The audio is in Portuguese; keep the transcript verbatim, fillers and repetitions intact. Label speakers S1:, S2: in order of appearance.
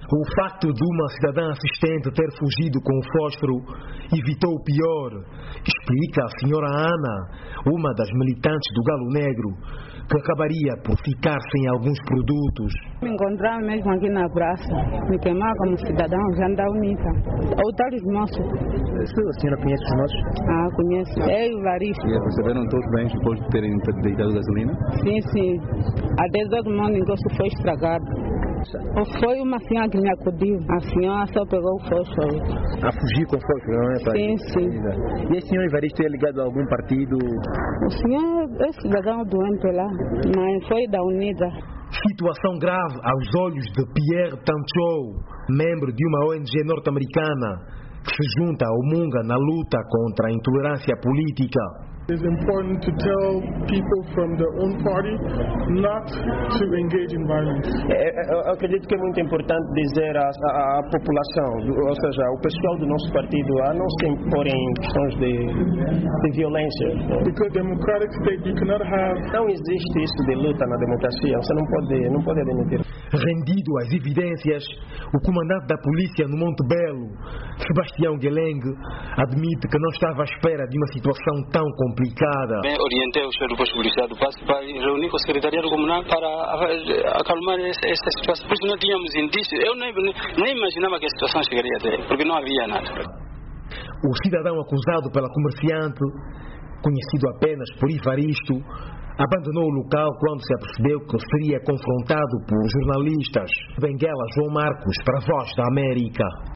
S1: O facto de uma cidadã assistente ter fugido com o fósforo evitou o pior, explica a senhora Ana, uma das militantes do Galo Negro, que acabaria por ficar sem alguns produtos.
S2: Me encontraram mesmo aqui na praça, me queimaram como cidadão, já não dá unita. Ou tal os moços.
S3: A senhora conhece os moços?
S2: Ah, conheço. É o Varisto.
S4: E receberam todos bem depois de terem deitado gasolina?
S2: Sim, sim. A dezoito modos o negócio foi estragado. Foi uma senhora que me acudiu. A senhora só pegou o fósforo.
S3: A fugir com fósforo, não é? Pai?
S2: Sim, sim.
S3: E esse senhor Evaristo é ligado a algum partido?
S2: O senhor é cidadão doente lá, mas foi da Unida.
S1: Situação grave aos olhos de Pierre Tanchou, membro de uma O N G norte-americana que se junta ao Munga na luta contra a intolerância política.
S5: It's important to tell people from their own party not to engage in violence.
S6: Eu acredito que é muito importante dizer à, à, à população, ou seja, ao pessoal do nosso partido, a não se impor em questões de, de violência.
S5: Because democratic state you cannot have.
S6: Não existe isso de luta na democracia. Você não pode, não pode admitir.
S1: Rendido às evidências, o comandante da polícia no Monte Belo, Sebastião Gueleng, admite que não estava à espera de uma situação tão complicada.
S7: Bem, orientei o chefe do posto policial do Passo para reunir com o secretariado comunal para acalmar esta situação. Por isso não tínhamos indícios. Eu nem, nem imaginava que a situação chegaria até aí, porque não havia nada.
S1: O cidadão acusado pela comerciante, conhecido apenas por Evaristo, abandonou o local quando se apercebeu que seria confrontado por jornalistas. Benguela João Marcos, para a Voz da América.